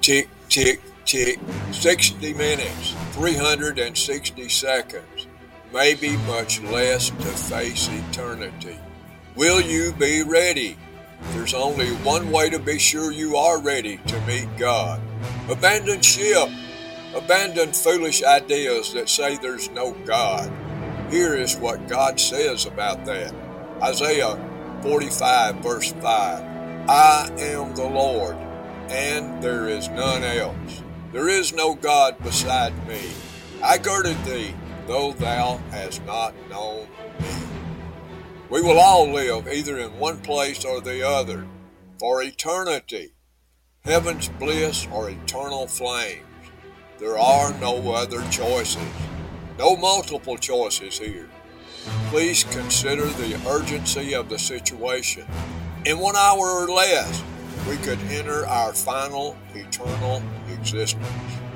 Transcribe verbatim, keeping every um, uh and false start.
Tick, tick, tick. sixty minutes, three hundred sixty seconds, maybe much less to face eternity. Will you be ready? There's only one way to be sure you are ready to meet God. Abandon ship. Abandon foolish ideas that say there's no God. Here is what God says about that. Isaiah forty-five, verse five. I am the Lord, and there is none else. There is no God beside me. I girded thee, though thou hast not known me. We will all live either in one place or the other for eternity. Heaven's bliss or eternal flames. There are no other choices. No multiple choices here. Please consider the urgency of the situation. In one hour or less, we could enter our final eternal existence.